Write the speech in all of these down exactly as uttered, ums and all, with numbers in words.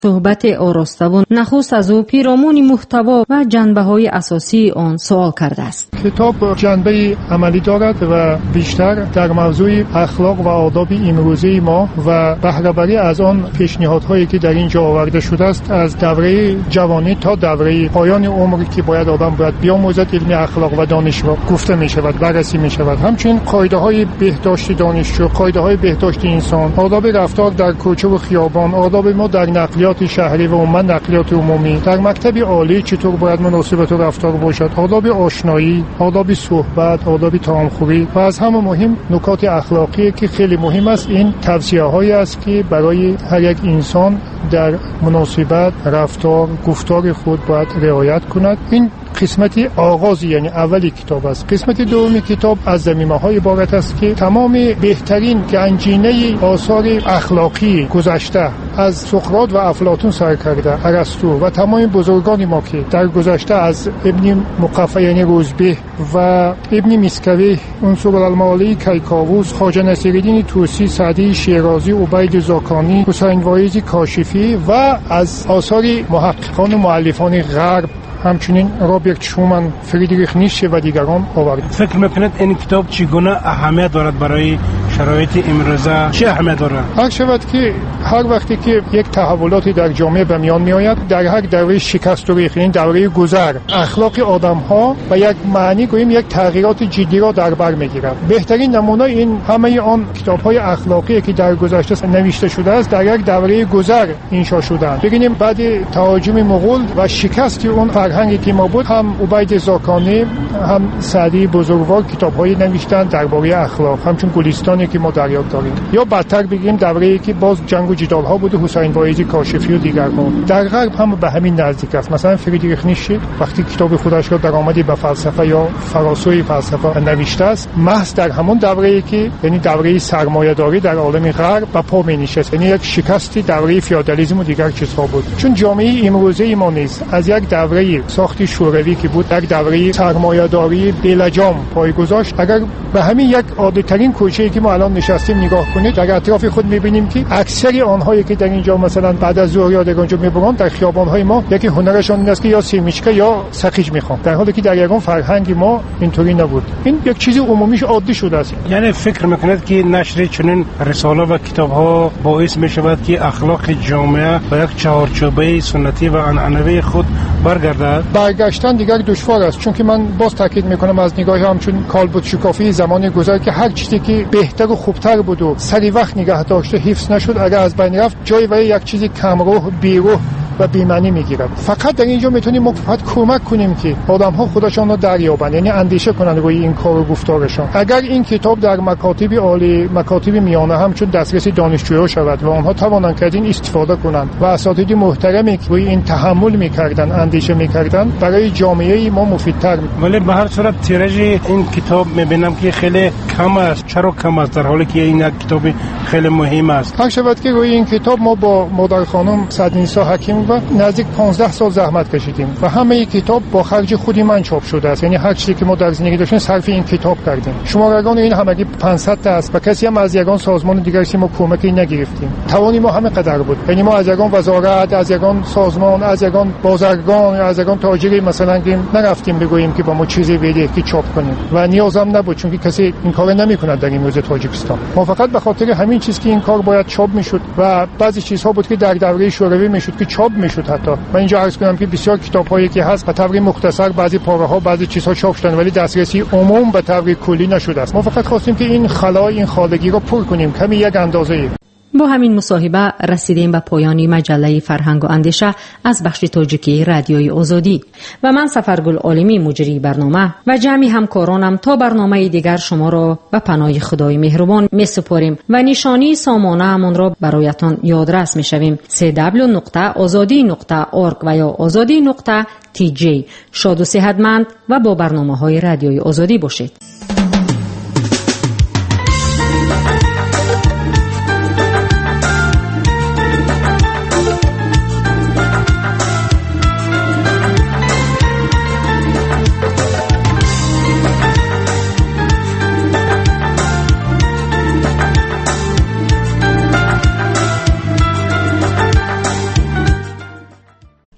صحبت آراسته و نخست از او پیرامون محتوا و جنبه‌های اساسی آن سوال کرده است. کتاب جنبه عملی دارد و بیشتر در موضوع اخلاق و آداب امروزی ما و بهره بری از آن پیشنهادهایی که در اینجا آورده شده است، از دوره جوانی تا دوره پایان عمری که باید آدم باید بیاموزد علم اخلاق و دانش را گفته می شود، بررسی می شود. همچنین قاعده های بهداشت دانشجو، قاعده های بهداشت انسان، آداب رفتار در کوچه و خیابان، آداب ما در نقلیات شهری و عموما نقلیات عمومی، در مکتب عالی چطور باید مناسبت و رفتار باشد، آداب آشنایی، آداب صحبت، آداب طعامخوری و از همه مهم نکات اخلاقی که خیلی مهم است. این توصیه‌هایی است که برای هر یک انسان در مناسبت، رفتار، گفتار خود باید رعایت کند. این قسمتی آغازی یعنی اولی کتاب است. قسمت دومی کتاب از زمینه‌های عبارت است که تمام بهترین گنجینه آثار اخلاقی گذشته از سقراط و افلاطون سر کرده، ارسطو و تمام بزرگان ما که در گذشته از ابن مقفع یعنی روزبه و ابن میسکوی، عنصر المعالی کیکاووس، خواجه نصیرالدین طوسی، سعدی شیرازی، عبید زاکانی، حسین واعظی کاشفی و از آثار محققان و مؤلفان غرب همچنین رابرت شومن، فریدریخ نیچه و دیگران آورد. فکر میکنید این کتاب چگونه اهمیت دارد برای شرایط امروزه؟ چه اهمیت دارد؟ هر شود که هر وقتی که یک تحولاتی در جامعه به میان میآید، در هر دوره شکست و ریخت، این دوره گذر، اخلاق آدم‌ها و یک معنی گوییم یک تغییرات جدی را در بر میگیرد. بهترین نمونه این همه آن کتاب‌های اخلاقی که در گذشته نوشته شده است در یک دوره گذر انشا شدند. ببینیم بعد تهاجم مغول و شکست اون فرهنگی که ما بود، هم عبید زاکانی هم سعدی بزرگوار کتاب‌های نوشتند درباره اخلاق، همچون گلستانی که ما در یاد داریم. یا بدتر بگیم دوره‌ای که باز جنگ و جدال‌ها بود، حسین واعظی کاشفی و دیگران. در غرب هم به همین نزدیک است. مثلا فریدریخ نیچه وقتی کتاب خودش را درآمدی به فلسفه یا فراسوی فلسفه نوشته است، محض در همون دوره‌ای که یعنی دوره سرمایه‌داری در عالم غرب به پا می‌نشست، یعنی یک شکستی دوره فئودالیسم و دیگر چیزها بود. چون جامعه امروزی ما نیست از یک دوره ساخت شوروی که بود، یک دوره سرمایه‌داری بلجام پای گذاشت. اگر به همین یک عادی‌ترین کوچه‌ای که ما الان نشستیم نگاه کنید، در اطراف خود می‌بینیم که اکثر آنهایی که در اینجا مثلا بعد از ظهر یا در اونجا می‌برند در خیابان‌های ما یکی هنرشون این است که یا سیمیچکه یا سقیج می‌خوان، در حالی که در یگان فرهنگ ما اینطوری نبود. این یک چیز عمومیش عادی شده است. یعنی فکر می‌کنید که نشر چنین رساله و کتاب‌ها باعث می‌شود که اخلاق جامعه به یک چهارچوبه سنتی و عنعنوی خود برگردد؟ برگشتن دیگر دشوار است، چون که من باز تاکید میکنم از نگاه همچون کالبوت شکافی زمان گذر که هر چیزی که بهتر و خوبتر بود و سری وقت نگه داشته حفظ نشد، اگر از بین رفت جای برای یک چیزی کمروح، بیروح و بی‌معنی میگیرد. فقط در اینجا میتونیم ما فقط کمک کنیم که آدم‌ها خودشان را دریابند، یعنی اندیشه کنند روی این کار و گفتارشان. اگر این کتاب در مکاتب عالی، مکاتب میانه همچون دسترس دانشجویان شود و آنها توانند که از این استفاده کنند و اساتید محترمی که روی این تحمل میکردند، اندیشه میکردند، برای جامعه ما مفیدتر. ولی به هر صورت تیراژ این کتاب میبینم که خیلی کم است. چرا کم است در حالی که این یک کتاب خیلی مهم است؟ هر شود که روی این کتاب ما با مادر خانم سعدنیسا حکیم و نزدیک پانزده سال زحمت کشیدیم و همه این کتاب با خرج خودی من چاپ شده است. یعنی هر چیزی که ما در زندگی داشتیم صرف این کتاب کردیم. شمارگان این همگی پانصد تا است و کسی هم از یگان سازمان دیگری ما کمکی نگرفتیم. توانی ما همه قدر بود. یعنی ما از یگان وزارت، از یگان سازمان، از یگان بازرگان، از یگان تاجری مثلا گیم نرفتیم بگوییم که با ما چیزی بده که چاپ کنیم و نیازم نبود، چون که کسی این کارو نمیکنه در این موزه تاجیکستان. ما فقط به خاطر همین چیز که این کار باید چاپ میشد و بعضی چیزها بود که در دوره شوروی میشد که چاپ میشد. حتی من اینجا عرض کنم که بسیار کتاب‌هایی که هست به طور مختصر بعضی پاره‌ها بعضی چیزها چاپ شدن ولی دسترسی عموم به طور کلی نشده است. ما فقط خواستیم که این خلا، این خالگی رو پر کنیم کمی یک اندازه‌ای. با همین مصاحبه رسیدیم به پایان مجله فرهنگ و اندیشه از بخش تاجیکی رادیوی آزادی و من سفرگل عالمی مجری برنامه و جمعی همکارانم تا برنامه دیگر شما را به پناه خدای مهربان می سپاریم و نشانی سامانه همان را برایتان یادرس می شویم: دبلیو دبلیو دبلیو نقطه آزادی نقطه اورگ و یا آزادی نقطه تی جی. شاد و صحتمند و با برنامه های رادیوی آزادی باشید.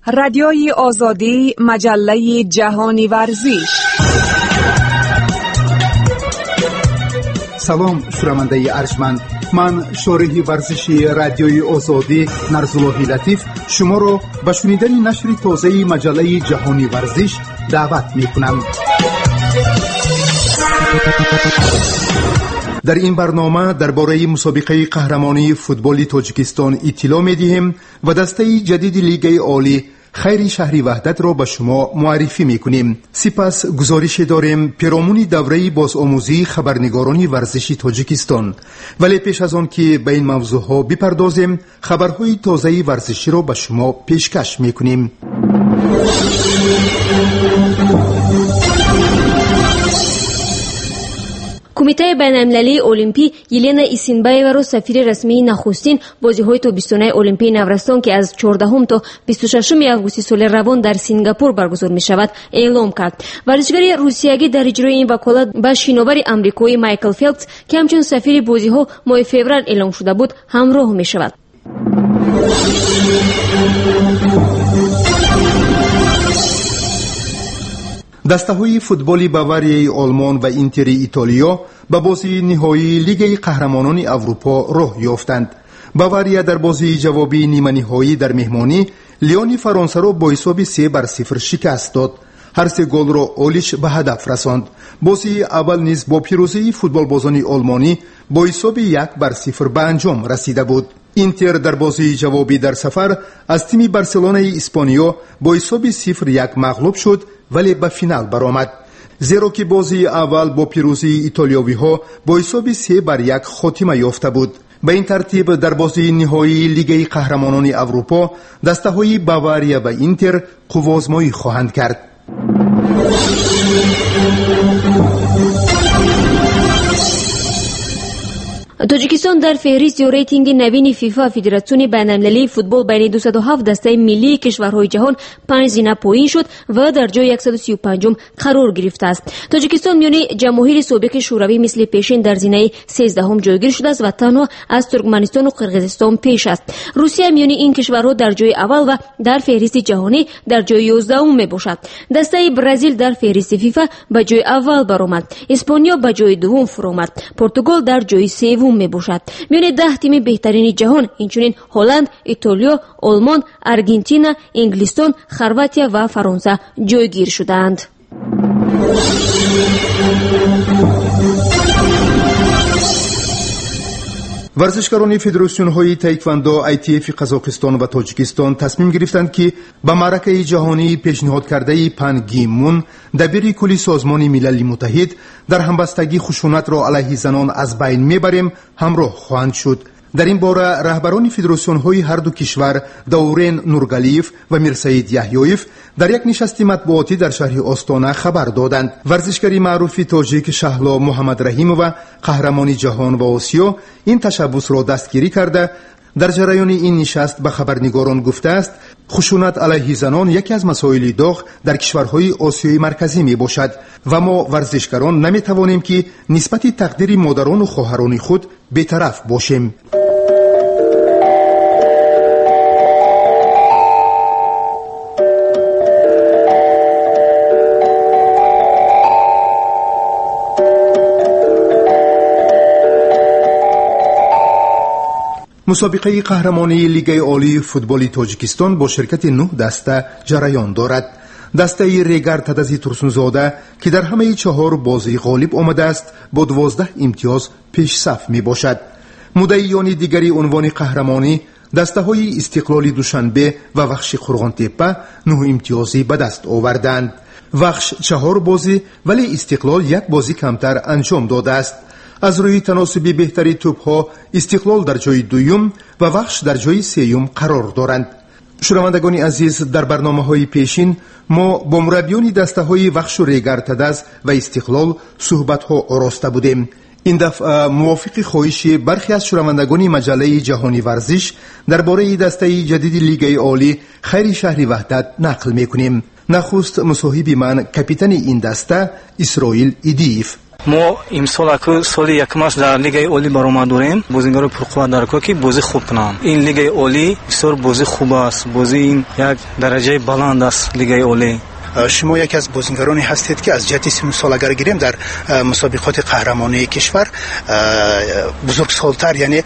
رادیوی آزادی، مجله جهانی ورزش. سلام شنونده ارجمند، من شارح ورزشی رادیوی آزادی نرزالله لطیف شما را به شنیدن نشر تازه مجله جهانی ورزش دعوت می کنم. در این برنامه درباره مسابقه قهرمانی فوتبال تاجیکستان اطلاع می دهیم و دسته جدید لیگ عالی خیر شهری وحدت را به شما معرفی می کنیم. سپس گزارش داریم پیرامون دوره بازآموزی خبرنگاران ورزشی تاجیکستان. ولی پیش از آن که به این موضوع ها بپردازیم، خبرهای تازه ورزشی را به شما پیشکش می کنیم. کمیته بین‌المللی المپی یلنا ایسینبایوا را سفیر رسمی نخستین بازی‌های تابستانه المپی نورستان که از چهاردهم تا بیست و ششم آگوست سال روان در سینگاپور برگزار می‌شود اعلام کرد. ورزشکار روسیایی در اجرای این وکالت با شینوار آمریکایی مایکل فیلپس که همچون سفیر بازی‌ها ماه فوریه اعلام شده بود همراه می‌شود. دسته‌های فوتبال باواریای آلمان و اینتر ایتالیا به بازی نهایی لیگ قهرمانان اروپا راه یافتند. باواریا در بازی جوابی نیمه نهایی در مهمانی لیون فرانسه را با حساب سه بر صفر شکست داد. هر سه گل را اولیش به هدف رساند. بازی اول نیز با پیروزی فوتبالبازان آلمانی با حساب یک بر صفر به انجام رسیده بود. اینتر در بازی جوابی در سفر از تیم بارسلونای اسپانیا با حساب صفر یک مغلوب شد ولی به فینال برآمد. زیرا که بازی اول با پیروزی ایتالیایی ها با حساب سه بر یک خاتمه یافته بود. به این ترتیب در بازی نهایی لیگ قهرمانان اروپا دسته های باواریا و اینتر قوازمایی خواهند کرد. تاجیکستان در فهرست یا ریتینگ نوین فیفا فدراسیون بین‌المللی فوتبال بین دویست و هفت دسته ملی کشورهای جهان پنج زینه پایین شد و در جای صد و سی و پنج قرار گرفته است. تاجیکستان میان جماهیر سابق شوروی مثل پیشین در زینه سیزده جایگیر شده است و تنها از ترکمنستان و قرقیزستان پیش است. روسیه میان این کشورها در جای اول و در فهرست جهانی در جای یازدهم می باشد. دسته برزیل در فهرست فیفا به جای اول برآمد. اسپانیا به جای دوم فرآمد. پرتغال در جای سوم می باشد. میان ده تیم بهترین جهان اینچنین هلند، ایتالیا، آلمان، ارژانتین، انگلستان، خرواتیا و فرانسه جایگیر شدند. ورزشکاران فدراسیون های تایکواندو آی تی اف قزاقستان و تاجیکستان تصمیم گرفتند که به معرکه جهانی پیشنهاد کرده پن گی مون دبیر کلی سازمان ملل متحد در همبستگی خشونت را علیه زنان از بین میبریم همراه خواهند شد. در این باره رهبران فدراسیون های هر دو کشور دورین نورگالیف و میرسید یحیایف در یک نشست مطبوعاتی در شهر آستانه خبر دادند. ورزشکاری معروف تاجیک شهلا محمد رحیم و قهرمان جهان و آسیا این تشبث را دستگیری کرده در جریان این نشست به خبرنگاران گفته است خشونت علیه زنان یکی از مسائل داغ در کشورهای آسیای مرکزی می باشد و ما ورزشکاران نمی توانیم که نسبت تقدیر مادران و خواهران خود بی‌طرف باشیم. مسابقه قهرمانی لیگ عالی فوتبال تاجیکستان با شرکت نه دسته جریان دارد. دسته ریگر تدزی ترسونزاده که در همه چهار بازی غالب آمده است با دوازده امتیاز پیش صف می باشد. مدعیان دیگری عنوان قهرمانی دسته های استقلال دوشنبه و وخش قرغان تپه نه امتیازی به دست آوردند. وخش چهار بازی ولی استقلال یک بازی کمتر انجام داده است. از روی تناسب بهتری توپ‌ها استقلال در جای دوم و وخش در جای سوم قرار دارند. شنوندگان عزیز، در برنامه‌های پیشین ما با مربیان دسته‌های وخش و ریگر تدز و استقلال صحبت‌ها آراسته بودیم. این دفعه موافق خواهش برخی از شنوندگان مجله جهانی ورزش درباره دسته جدید لیگ عالی خیر شهری وحدت نقل می‌کنیم. نخست مصاحب من کاپیتان این دسته اسرائیل ایدیف. ما امسال اكو سال یکماش در لیگ اولی برآمد داریم. بازیگرای پرقوت در کو که بازی خوب کنن. این لیگ اولی بسیار بازی خوب است. بازی این یک درجه بلند است لیگ اولی. شما یکی از بازیگرانی هستید که از جهت سن سال اگر گیریم در مسابقات قهرمانی کشور بزرگ سالتر، یعنی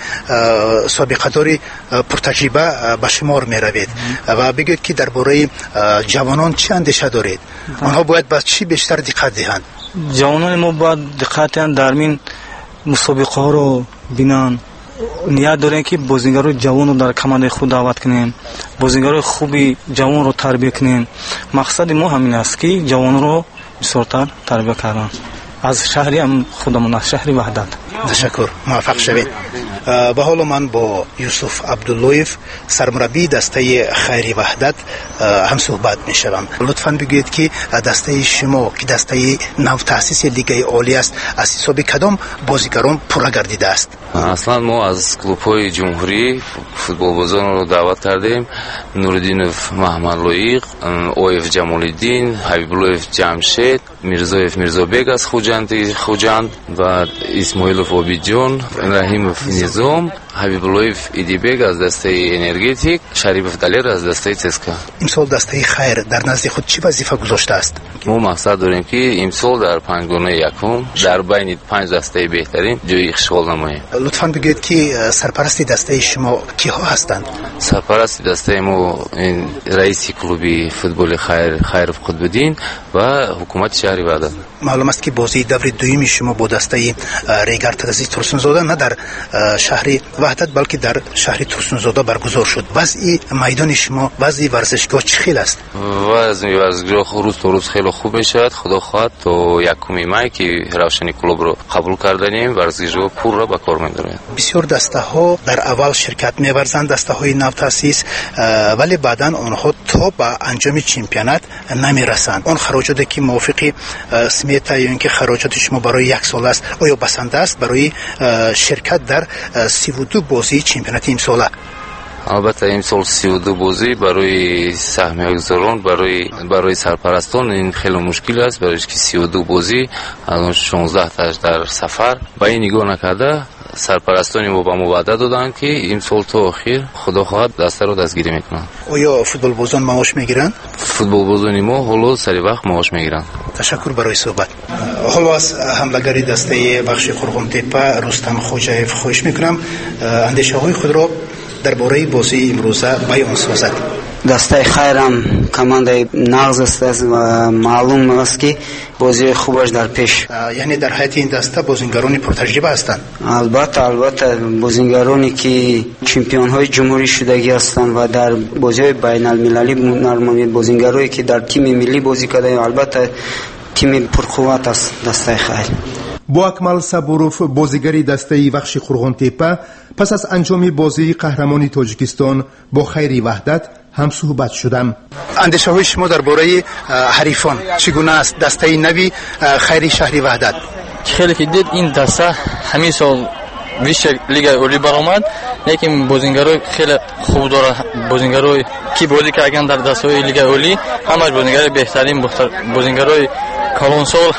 سابقه داری پرتجربه به شمار می روید و بگید که درباره جوانان چه اندیشه دارید؟ آنها باید به چی بیشتر دقت دهند؟ جوانان ما باید دقت دهند در این مسابقه ها رو بینن. نیت داریم که بازیگرای جوان رو در کمانده خود دعوت کنیم، بازیگرای خوبی جوان رو تربیت کنیم. مقصد ما همین است که جوان رو بسیارتر تربیت کردن. از شهری هم خودمون، از شهری وحدت. تشکر، موفق شوید. به حال من با یوسف عبداللهیف سرمربی دسته خیری وحدت هم صحبت می شوم. لطفاً بگویید که دسته شما که دسته نو تاسیس لیگ عالی است، از حساب کدام بازیگران پورا گردیده است؟ اصلا ما از کلوب‌های جمهوری فوتبال بازان رو دعوت کردیم. نوردینوف محمد لایق، اویف جمال‌الدین، حبیب‌اللهیف جمشید، میرزایف میرزابگ از خوجند خوجند و اسماعیلوف عابدجان، رحیموف نظام، حبیب‌اللهیف ایدیبگ از دسته انرژتیک، شریف دلیر از دسته تسکا. امسال دسته خیر در نزد خود چه وظیفه گذاشته است؟ ما مقصد داریم که امسال در پنجگانه یکم در بین پنج دسته بهترین جای اشغال نماییم. لطفاً بگید که سرپرست دسته شما کیها هستند؟ سرپرست دسته ما رئیس کلوب فوتبال خیر خیر قطب‌الدین و حکومت شهر وحدت. معلوم است که بازی دور دوم شما با دسته ریگر ترزی ترسونزاده نه در شهر وحدت بلکه در شهر ترسونزاده برگزار شد. وضع میدان شما، وضع ورزشگاه چه خیلی است؟ وضع ورزشگاه روز تا روز خیلی خوب میشود. خدا خواهد تا یکم مای که روشنی کلوب رو قبول کردیم ورزشگاه پر را به کار می‌دارند. بسیار دسته ها در اول شرکت می‌ورزند، دسته های نو تاسیس، ولی بعداً آنها تا به انجام چمپیونات نمی‌رسند. آن خراجاتی که موافق سمیت یا اینکه خراجات شما برای یک سال است، آیا بسنده است برای شرکت در سی و دو بازی چمپیونات امسال؟ البته امسال سی و دو بازی برای سهمیه‌گذاران، برای برای سرپرستان این خیلی مشکل است، برای که سی و دو بازی الان شانزده تاش در سفر با این نگاه نکرده سرپرستانی ما با ما وعده دادن که امسال تا آخر خدا خواهد دسته رو دستگیری میکنن. آیا فوتبال بازان معاش میگیرن؟ فوتبال بازان ما حالا سری وقت معاش میگیرن. تشکر برای صحبت. حالا از حملگری دسته بخش قرغم تپه رستم خوجایف خواهش میکنم اندیشه های خود را درباره بازی امروزه بیان سازد. دسته خیرم کمانده نغز است و معلوم است که بازی خوبش در پیش. یعنی در حیات این دسته بازیگرانی پرتجربه هستند؟ البته البته بازیگرانی که چمپیون های جمهوری شدگی هستند و در بازی های بین المللی نرمانی بازیگرایی که در تیم ملی بازی کرده، البته تیم پرقوت است دسته خیر. با اکمل صبوروف بازیگری دسته بخش قرغم تپه پس از انجام بازی قهرمانی تاجیکستان با خیری وحدت هم صحبت شدم. اندیشه های شما درباره حریفان چگونه است؟ دسته نوی خیری شهری وحدت خیلی که دید این دسته همین سال ویش لیگ اولی برآمد، لیکن بازیگرای خیلی خوب داره. بازیگرای کی بازی کردن در دسته لیگ اولی همش بازیگرای بهترین بازیگرای کلون سال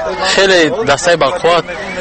خیلی دسته بقوت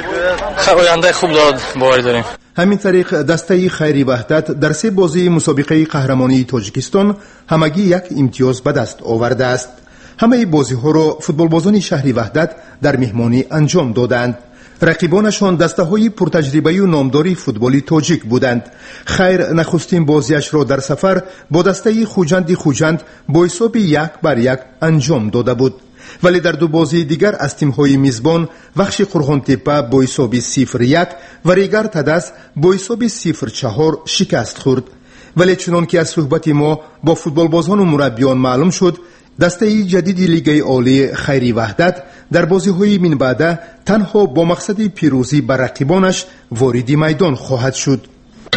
آینده خوب دارد باور داریم. همین طریق دسته خیری وحدت در سه بازی مسابقه قهرمانی تاجیکستان همگی یک امتیاز به دست آورده است. همه بازی ها را فوتبال بازان شهری وحدت در مهمانی انجام دادند. رقیبانشان دسته های پرتجربه و نامداری فوتبالی تاجیک بودند. خیر نخستین بازیش را در سفر با دسته خوجند خوجند با حساب یک بر یک انجام داده بود، ولی در دو بازی دیگر از تیم‌های میزبان بخش قرغم تپه با حساب صفر یک و ریگر تدس با حساب صفر چهار شکست خورد. ولی چنان که از صحبت ما با فوتبال بازان و مربیان معلوم شد، دسته جدید لیگ عالی خیری وحدت در بازی‌های من بعد تنها با مقصد پیروزی بر رقیبانش وارد میدان خواهد شد.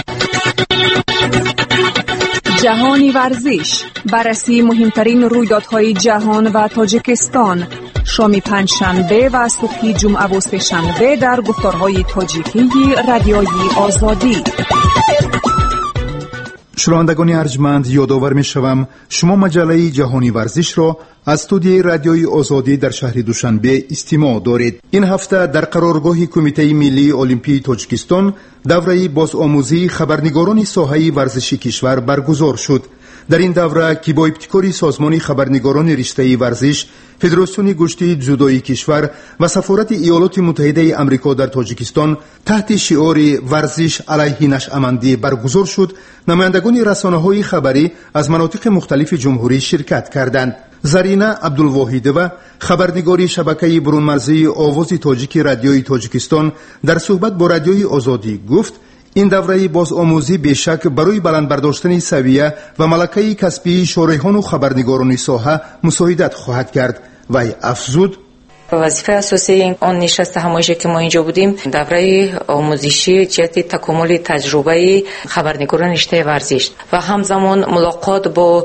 جهانی ورزش، بررسی مهمترین رویدادهای جهان و تاجیکستان، شام پنجشنبه و صبح جمعه و سه‌شنبه در گفتارهای تاجیکی رادیوی آزادی. شنوندگان ارجمند، یادآور می‌شوم شما مجله جهانی ورزش را از استودیوی رادیوی آزادی در شهر دوشنبه استماع دارید. این هفته در قرارگاه کمیته ملی المپی تاجیکستان دوره بازآموزی خبرنگاران ساحه ورزشی کشور برگزار شد. در این دوره که با ابتکار سازمان خبرنگاران رشته ورزش، فدراسیون گشتی جودویی کشور و سفارت ایالات متحده آمریکا در تاجیکستان تحت شعار ورزش علیه نشأه‌مندی برگزار شد، نمایندگان رسانه‌های خبری از مناطق مختلف جمهوری شرکت کردند. زرینه عبدالواحدова خبرنگاری شبکه برونمرزی آواز تاجیک رادیوی تاجیکستان در صحبت با رادیوی آزادی گفت این دوره بازآموزی بیشک برای بلند برداشتن سویه و ملکه کسبی شارحان و خبرنگاران ساحه مساعدت خواهد کرد. وی افزود: وظیفه اساسی آن نشست همایشی که ما اینجا بودیم دوره آموزشی جهت تکامل تجربه خبرنگاران رشته ورزش و همزمان ملاقات با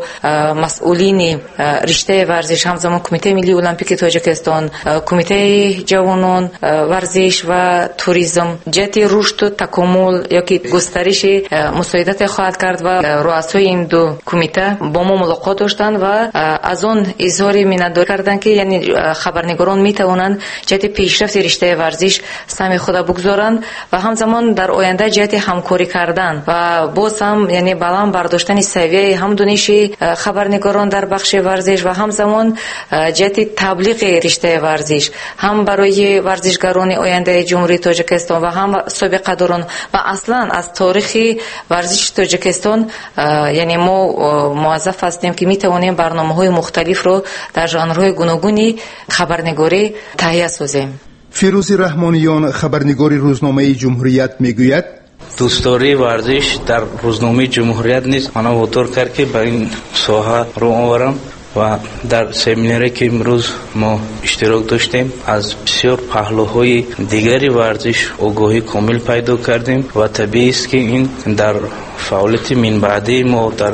مسئولین رشته ورزش، همزمان کمیته ملی المپیک تاجیکستان، کمیته جوانان ورزش و توریسم جهت رشد و تکامل یا که گسترش مساعدت خواهد کرد و رؤسای این دو کمیته با ما ملاقات داشتند و از آن اظهار منت کردند که یعنی خبرنگاران می توانند جهت پیشرفت رشته ورزش سهم خود بگذارند و همزمان در آینده جهت همکاری کردن و باز هم یعنی بلند برداشتن سویه هم دانش خبرنگاران در بخش ورزش و همزمان جهت تبلیغ رشته ورزش هم برای ورزشکاران آینده جمهوری تاجیکستان و هم سابقه داران و اصلا از تاریخ ورزش تاجیکستان یعنی ما موظف هستیم که می توانیم برنامه‌های مختلف رو در ژانرهای گوناگونی خبرنگاری تهیه سازیم. فیروز رحمانیان خبرنگار روزنامه جمهوریت میگوید دوستداری ورزش در روزنامه جمهوریت نیست. من وادار کرد که به این ساحه رو آورم و در سمیناری که امروز ما اشتراک داشتیم از بسیار پهلوهای دیگری ورزش آگاهی کامل پیدا کردیم و طبیعی است که این در فعالیت من بعدی ما در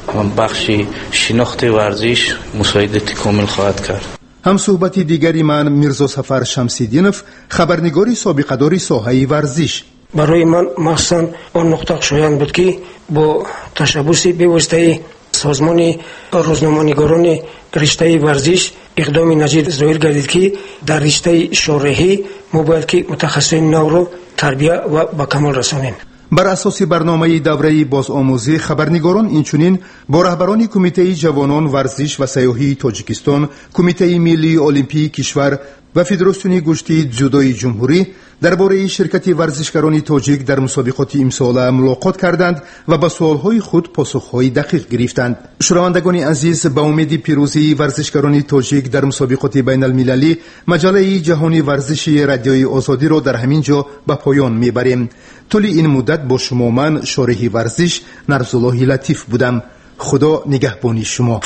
بخش شناخت ورزش مساعدت کامل خواهد کرد. هم صحبت دیگری من میرزا سفر شمسیدینوف خبرنگاری سابقه داری ساحه ورزش: برای من مخصوصا آن نقطه شایان بود که با تشبوس به واسطه سازمان روزنامه‌نگاران رشته ورزش اقدام نجیب ظاهر گردید که در رشته شارحی ما باید که متخصصین نو رو تربیه و به کمال رسانیم. بر اساس برنامه دوره بازآموزی خبرنگاران اینچنین با رهبران کمیته جوانان ورزش و سیاحی تاجیکستان، کمیته ملی المپی کشور و فدراسیون گشتی جودویی جمهوری درباره شرکت ورزشکاران تاجیک در مسابقات امسال ملاقات کردند و با سوالهای خود پاسخهای دقیق گرفتند. شنوندگان عزیز، با امید پیروزی ورزشکاران تاجیک در مسابقات بین المللی، مجله جهانی ورزشی رادیوی آزادی را در همین جا به پایان میبریم. طول این مدت با شما من شارح ورزش نرزالله لطیف بودم. خدا نگهبانی شما.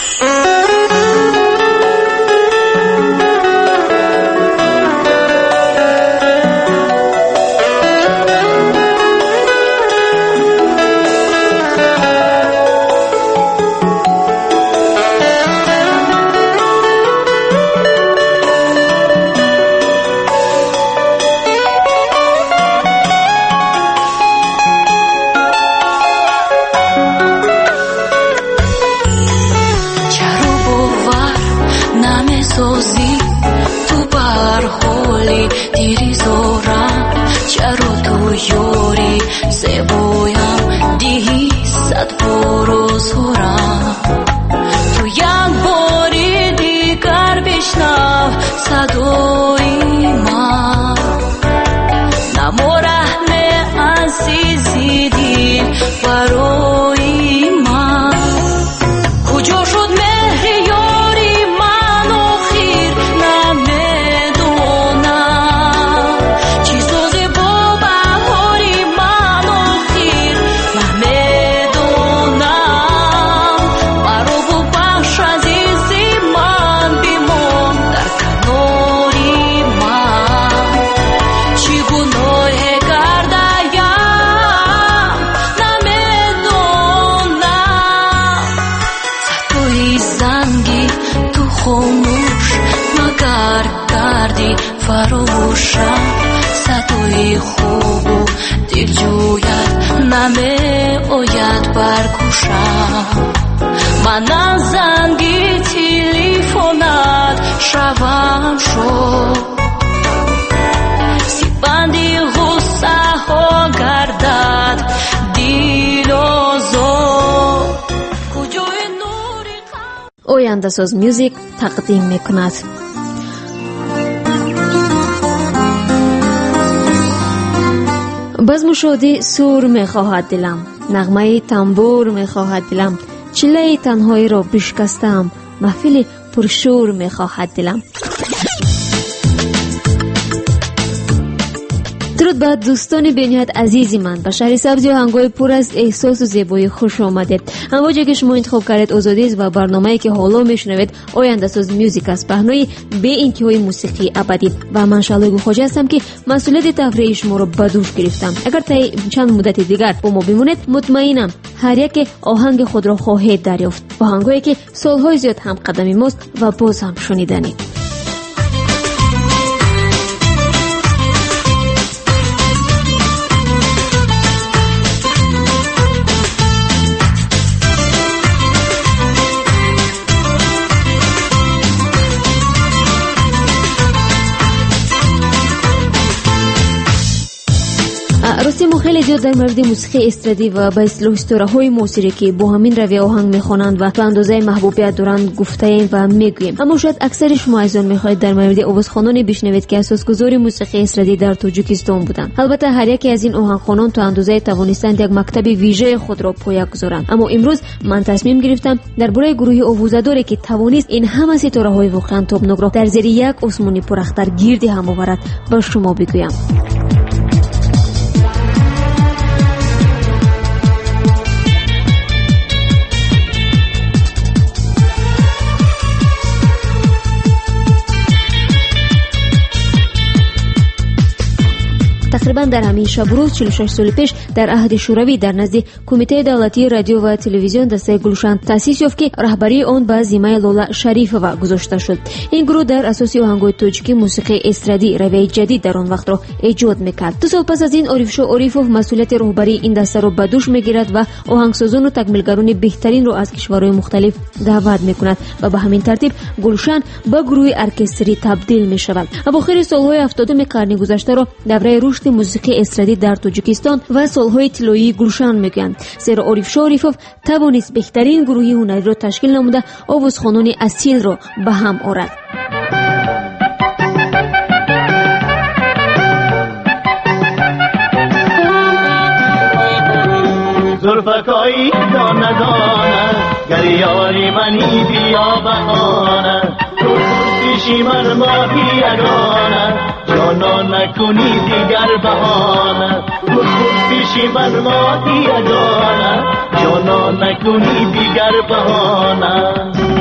فراموشم صدای خوب و دل جوید نمه باید برکشم من از زنگی تلفنت شوم شد سیبندی غصه ها گردد دیل و زود کجای نوری آینده ساز میوزیک تقدیم میکند. بزم شادی سور میخواهد دلم، نغمه تنبور میخواهد دلم، چله تنهایی را بشکستم، محفل پرشور میخواهد دلم. درود بر دوستان بینیت عزیزی من، به شهر سبزی و هنگای پر از احساس و زیبایی خوش آمدید. همونجا که شما انتخاب کردید آزادی است و برنامه‌ای که حالا میشنوید آینده ساز میوزیک است، پهنای به انتهای موسیقی ابدی. و من شالوی خوجا هستم که مسئولیت تفریح شما رو به دوش گرفتم. اگر تا چند مدت دیگر با ما بمونید مطمئنم هر یک آهنگ خود را خواهید دریافت، آهنگایی که سالهای زیاد هم قدمی ماست و باز هم شنیدنی. راستی ما خیلی زیاد در مورد موسیقی استرادی و به اصطلاح استوراهای موسیقی که با همین روی آهنگ میخوانند و به اندازه محبوبیت دارند گفته ایم و میگوییم، اما شاید اکثر شما از آن میخواهید در مورد آوازخوانان بشنوید که اساسگذار موسیقی استرادی در تاجیکستان بودند. البته هر یکی از این آهنگخوانان تا اندازه توانستند یک مکتب ویژه خود را پایه گذارند، اما امروز من تصمیم گرفتم درباره گروه آوازداری که توانست این همه ستاره‌های واقعا تابناک را در زیر یک آسمان پراختر گردی هم آورد با شما بگویم. تقریبا در همین شب روز چهل و شش سال پیش در عهد شوروی در نزد کمیته دولتی رادیو و تلویزیون دسته گلشن تأسیس یافت که رهبری آن به ذمه لاله شریفова گذاشته شد. این گروه در اساس آهنگ‌های تاجیکی موسیقی استرادی روی جدید در آن وقت را ایجاد میکرد. دو سال پس از این عارفشاه عارفوف مسئولیت رهبری این دسته را به دوش میگیرد و آهنگسازان و تکمیلگران بهترین را از کشورهای مختلف دعوت میکند و به همین ترتیب گلشن به گروه ارکستری تبدیل میشود. اواخر سالهای هفتادم قرن گذشته را دوره رشد موسیقی استرادی در تاجیکستان و سالهای طلایی گلشن میگویند، زیرا عارفشاه عارفوف توانست بهترین گروه هنری را تشکیل نموده آوازخوانان اصیل را به هم آورد. زلفکایی دانه دانه گریاری منی بیا بهانه تو پیشی من ماهی یگانه جانا نکنی دیگر بهانه تو پیشی من ماهی یگانه جانا نکنی دیگر بهانه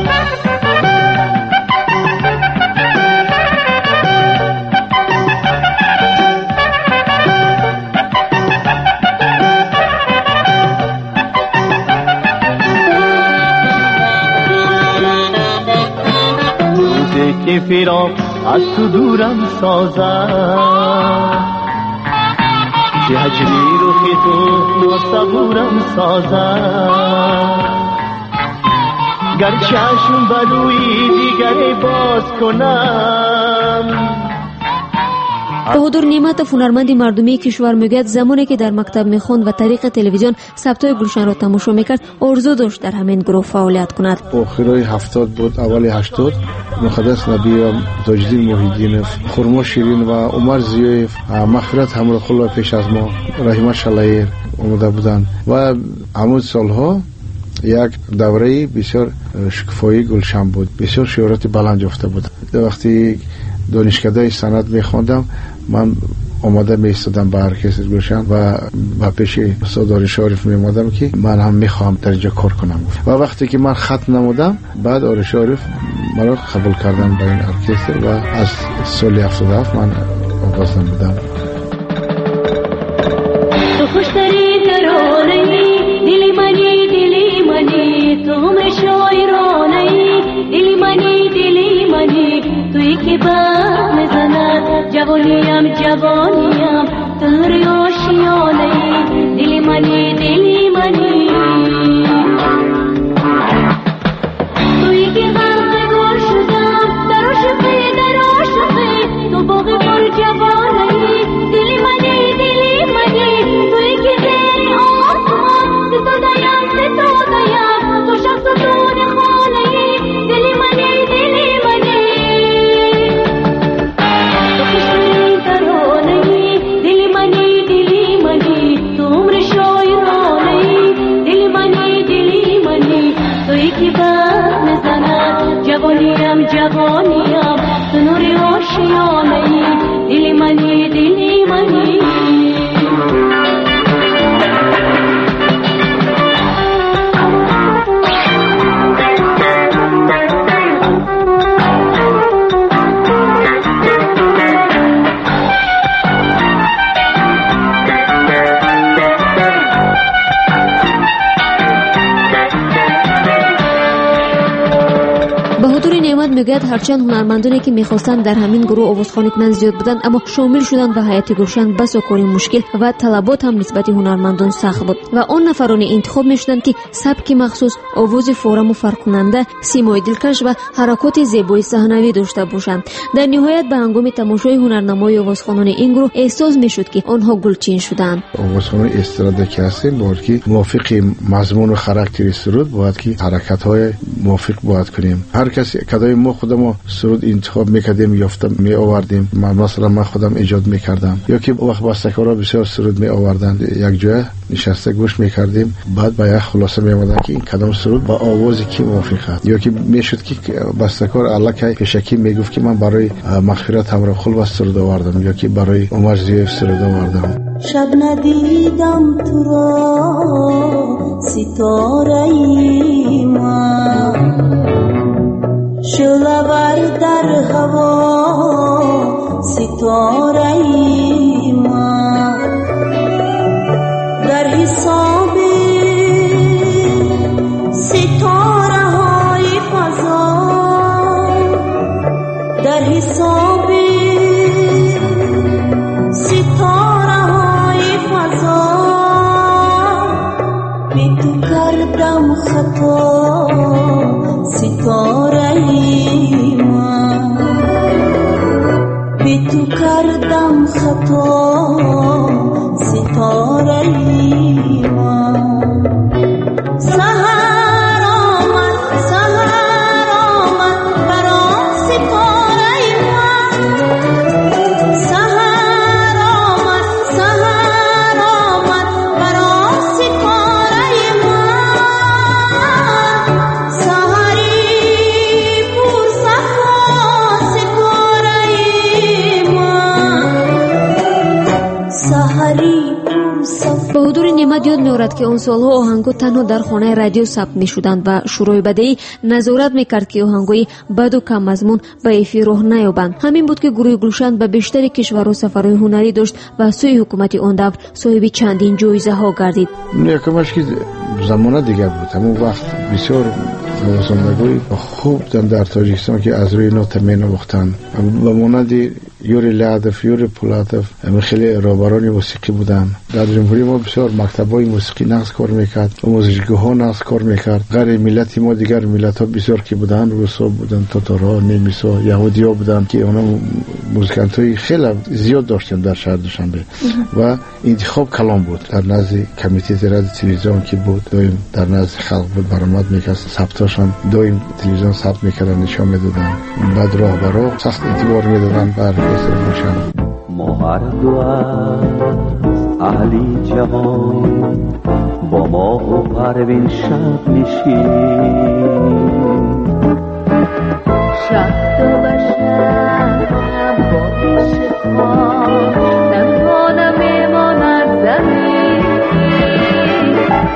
که فراق از تو دورم سازد که هجری روحی تو ناصبورم سازد گر چشم بلوی دیگری باز کنم. بهادر نعمت هنرمند مردمی کشور میگوید زمانی که در مکتب میخوند و طریق تلویزیون ثبتای گلشن را تماشا میکرد آرزو داشت در همین گروه فعالیت کند. آخرای هفتاد بود اولی هشتاد مقدس نبی و تاجدین محیدینов خرما شیرین و عمر زیایف مغفرت همراه خلا پیش از ما رحمت شلایر اومده بودند و همون سالها یک دوره بسیار شکوفایی گلشن بود، بسیار شهرت بلند یافته بود. وقتی دانشکده سند میخواندم من آماده میستادم به ارکستر گلشن و با پیش استاد عارفشاه عارف میامدم که من هم میخوام در اینجا کار کنم و وقتی که من خط نمودم بعد عارفشاه عارف مرا قبول کردن به این ارکستر و از سال هفتاد و هفت من آغاز نمودم. تو خوشتری ترانه‌ای دلی منی دلی منی تو هم شاعرانه‌ای دلی منی دلی منی تو توی که بر میزند جوانیم جوانیم تو نور آشیانه دلی منی دلی منی توی که غرق گل شدم در عاشقی در عاشقی تو باغ پر جوانه دلی منی دلی منی توی که زیر آسمان ستاده‌ام ستاده‌ام تو شخص دون خانه دلی منی دلی منی تو خوشی ترانه دلی منی دلی منی تو عمر شاعرانه دلی منی دلی منی توی که بر میزند جوانیم جوانیم تو نور آشیانه دلی منی دلی منی میگوید هرچند هنرمندانی که میخواستند در همین گروه آوازخوانی کنند زیاد بودند اما شامل شدن به حیات گلشن بس و کاری مشکل و طلبات هم نسبت هنرمندان سخت بود و آن نفرانی انتخاب میشدند که سبک مخصوص، آواز فورم و فرق کننده، سیمای دلکش و حرکات زیبای صحنوی داشته باشند. در نهایت به هنگام تماشای هنرنمای آوازخوانان این گروه احساس میشد که آنها گلچین شدند. آوازخوان استراده که هستیم باید که موافق مضمون و خاراکتر سرود باید که حرکت های موافق باید کنیم. هر کسی کدای ما خودمو سرود انتخاب میکردیم یافته می آوردیم. مثلا من خودم ایجاد میکردم یا که وقت بسته‌کارا بسیار سرود می آوردن یک جای نشسته گوش میکردیم بعد با یک خلاصه می آوردن که این کدام سرود با آوازی کی موافقه یا که میشد که بسته‌کار الکی پیشکی میگفت که من برای مغفرت همراه خل سرود آوردم یا که برای عمر زیف سرود آوردم. شب ندیدم تو را ستاره ای من شلور در هوا ستاره ای من در حساب ستاره های فضا در حساب ستاره های فضا بی تو کردم خطا ستاره ای من بی تو کردم خطا ستاره ای من سحر آمد سحر آمد برام ستاره ای من سحر آمد سحر آمد برام ستاره ای من سحری پر صفا ستاره ای من سحری با حضور نعمت یاد می‌آورد که اون سالها آهنگ‌ها تنها در خانه رادیو ثبت می‌شدند و شورای بدهی نظارت می‌کرد که آهنگ‌های بد و کم مضمون به افی راه نیابند. همین بود که گروه گلشن به بیشتر کشورها سفرهای هنری داشت و سوی حکومت آن دور صاحب چندین جایزه‌ها گردید. یکمش که زمانه دیگر بود. همون وقت بسیار نوازندگان خوب در تاجیکستان که از روی اینا تمرین آوردند. به مانند یوری لعدف، یوری پولاتف خیلی رهبران موسیقی بودن. در جمهوری ما بسیار مکتبای موسیقی نقض کار میکرد، موزیک‌ها نقض کار میکرد. غیر ملت ما دیگر ملت‌ها بسیار که بودن، روسا بودن، تاتارها، نیمیسا، یهودی‌ها بودن که اونا موزیکانتای خیلی زیاد داشتن در شهر دوشنبه و انتخاب کلام بود. در نزد کمیته رادیو تلویزیون که بود، دایم در نزد خلق بود برآمد میکرد، ثبتاشون دایم تلویزیون ثبت میکردن، نشون میدادن. بعد راهبرا سخت اعتبار میدادن بر رسانه‌شان. ما هر دو از اهلی جهان با ماه و پروین شب نشین شهد و بشر با پیش خواهد تنها نمیماند زمین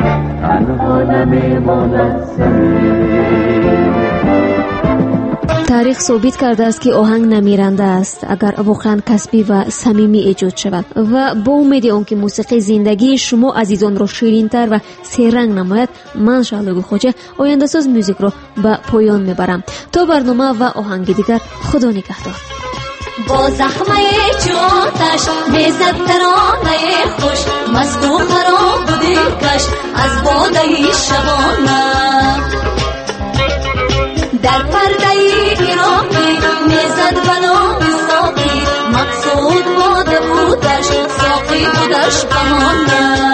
تنها نمیماند زمین تاریخ ثابت کرده است که آهنگ نمیرنده است اگر واقعا کسبی و صمیمی ایجاد شود و با امید آنکه موسیقی زندگی شما عزیزان را شیرین‌تر و سه‌رنگ نماید، من شعله خوجه آینده ساز موزیک را به پایان میبرم. تا برنامه و آهنگ دیگر، خدا نگهدار. با زخمه چوتش میزد ترانه خوش، مست و خراب بودی کش از باده شبانه. در پرده گرامی میزد بلان ساقی، مقصود باده بودش ساقی بودش بهانه.